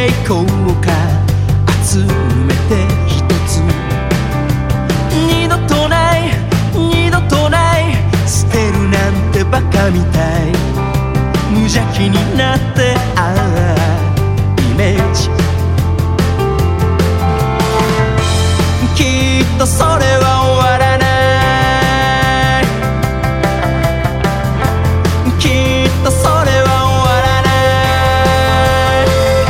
ていこうか、集めて一つ。二度とない二度とない、捨てるなんてバカみたい。無邪気になってイメージ。きっとそれは終わらない。きっとそれは終わらない。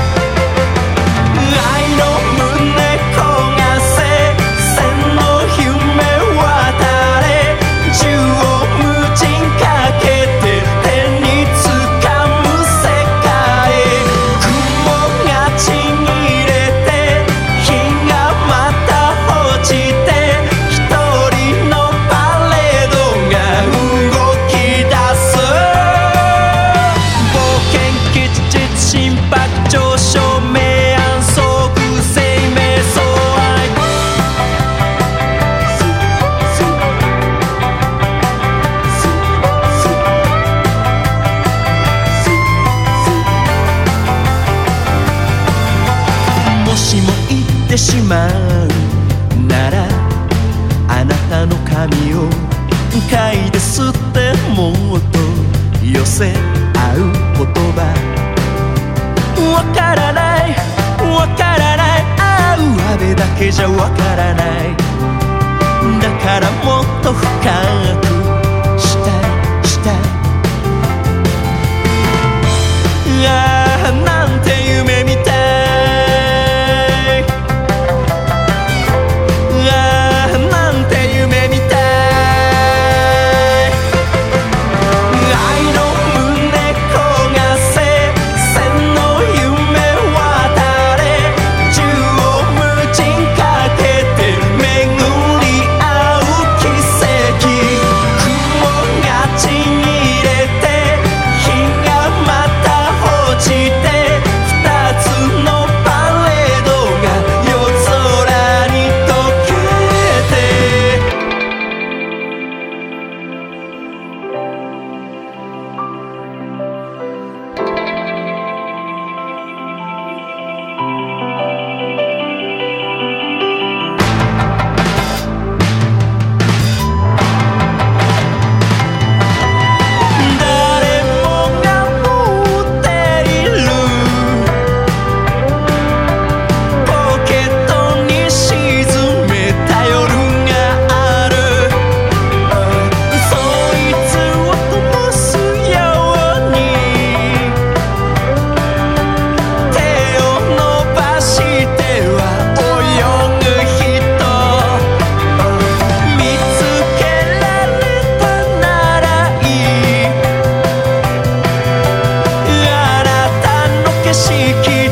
愛の胸焦がせ、千の夢渡れ、縦横無尽かけて手につかむ世界。雲がちぎれて日がまた落ちて、一人のパレードが動き出す。冒険吉日心拍上昇、明暗相互生命相愛。もしも言ってしまうなら、あなたの髪を嗅いで吸って、もっと寄せ合う言葉。わからないわからない、あれだけじゃわからない。だからもっと深くしたいしたい。ああなんて夢みたい。ああなんて夢みたい。愛の胸焦がせ、千の夢渡れ、縦横無尽かけて巡り合う奇跡。雲がちぎれて日がまた落ちて、二つのパレードが夜空に溶けて。誰もが持っているポケットに沈めた夜がある。そいつを灯すように手を伸ばしては泳ぐ人。見つけられたならいい、あなたの景色